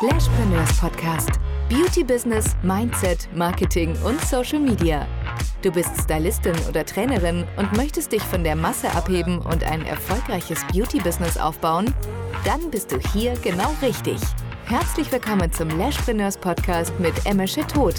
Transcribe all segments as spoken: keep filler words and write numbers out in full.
Lashpreneurs Podcast. Beauty Business, Mindset, Marketing und Social Media. Du bist Stylistin oder Trainerin und möchtest dich von der Masse abheben und ein erfolgreiches Beauty-Business aufbauen? Dann bist du hier genau richtig. Herzlich willkommen zum Lashpreneurs Podcast mit Emesche Todt.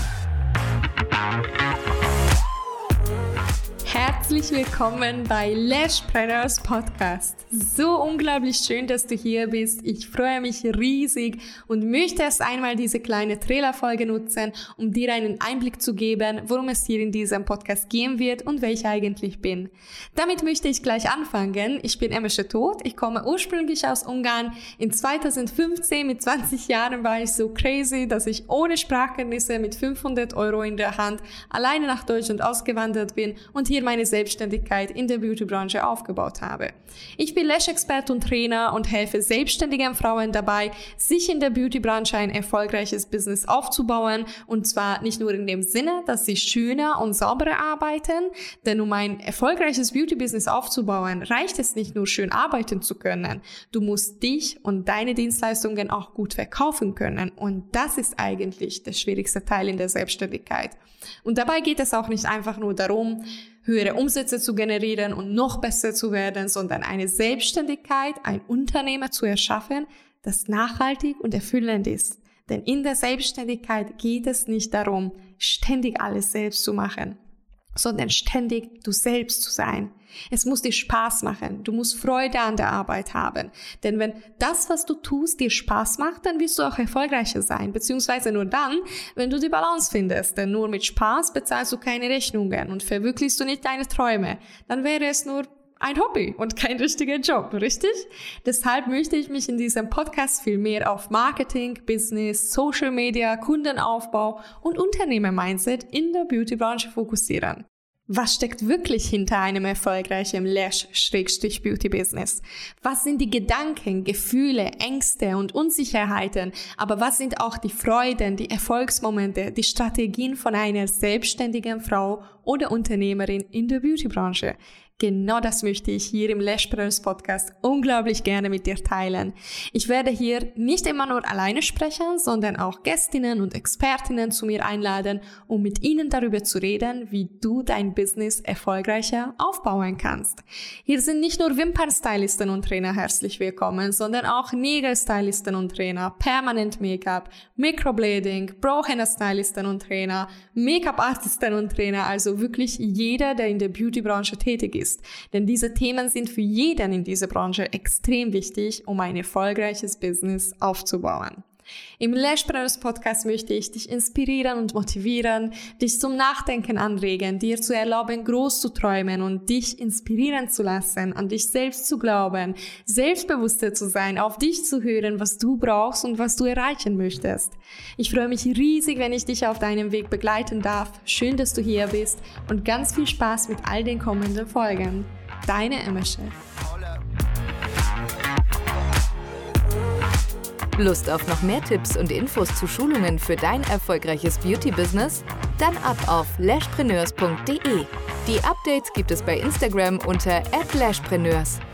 Herzlich willkommen bei Lashpreneurs Podcast. So unglaublich schön, dass du hier bist. Ich freue mich riesig und möchte erst einmal diese kleine Trailerfolge nutzen, um dir einen Einblick zu geben, worum es hier in diesem Podcast gehen wird und wer ich eigentlich bin. Damit möchte ich gleich anfangen. Ich bin Emesche Todt. Ich komme ursprünglich aus Ungarn. In zweitausendfünfzehn mit zwanzig Jahren war ich so crazy, dass ich ohne Sprachkenntnisse mit fünfhundert Euro in der Hand alleine nach Deutschland ausgewandert bin und hier meine Selbstständigkeit in der Beautybranche aufgebaut habe. Ich bin Lash-Experte und Trainer und helfe selbstständigen Frauen dabei, sich in der Beautybranche ein erfolgreiches Business aufzubauen, und zwar nicht nur in dem Sinne, dass sie schöner und sauberer arbeiten, denn um ein erfolgreiches Beauty-Business aufzubauen, reicht es nicht nur schön arbeiten zu können. Du musst dich und deine Dienstleistungen auch gut verkaufen können, und das ist eigentlich der schwierigste Teil in der Selbstständigkeit. Und dabei geht es auch nicht einfach nur darum, höhere Umsätze zu generieren und noch besser zu werden, sondern eine Selbstständigkeit, ein Unternehmen zu erschaffen, das nachhaltig und erfüllend ist. Denn in der Selbstständigkeit geht es nicht darum, ständig alles selbst zu machen, sondern ständig du selbst zu sein. Es muss dir Spaß machen. Du musst Freude an der Arbeit haben. Denn wenn das, was du tust, dir Spaß macht, dann wirst du auch erfolgreicher sein. Beziehungsweise nur dann, wenn du die Balance findest. Denn nur mit Spaß bezahlst du keine Rechnungen und verwirklichst du nicht deine Träume. Dann wäre es nur ein Hobby und kein richtiger Job, richtig? Deshalb möchte ich mich in diesem Podcast viel mehr auf Marketing, Business, Social Media, Kundenaufbau und Unternehmer-Mindset in der Beautybranche fokussieren. Was steckt wirklich hinter einem erfolgreichen Lash-Beauty-Business? Was sind die Gedanken, Gefühle, Ängste und Unsicherheiten? Aber was sind auch die Freuden, die Erfolgsmomente, die Strategien von einer selbstständigen Frau oder Unternehmerin in der Beautybranche? Genau das möchte ich hier im Lashpreneurs Podcast unglaublich gerne mit dir teilen. Ich werde hier nicht immer nur alleine sprechen, sondern auch Gästinnen und Expertinnen zu mir einladen, um mit ihnen darüber zu reden, wie du dein Business erfolgreicher aufbauen kannst. Hier sind nicht nur Wimpernstylisten und Trainer herzlich willkommen, sondern auch Nägelstylisten und Trainer, Permanent Make-up, Microblading, Brow-Henna-Stylisten und Trainer, Make-up-Artisten und Trainer, also wirklich jeder, der in der Beautybranche tätig ist. Denn diese Themen sind für jeden in dieser Branche extrem wichtig, um ein erfolgreiches Business aufzubauen. Im Lashpreneurs Podcast möchte ich dich inspirieren und motivieren, dich zum Nachdenken anregen, dir zu erlauben, groß zu träumen und dich inspirieren zu lassen, an dich selbst zu glauben, selbstbewusster zu sein, auf dich zu hören, was du brauchst und was du erreichen möchtest. Ich freue mich riesig, wenn ich dich auf deinem Weg begleiten darf. Schön, dass du hier bist und ganz viel Spaß mit all den kommenden Folgen. Deine Emesche. Lust auf noch mehr Tipps und Infos zu Schulungen für dein erfolgreiches Beauty-Business? Dann ab auf lashpreneurs punkt de. Die Updates gibt es bei Instagram unter at lashpreneurs.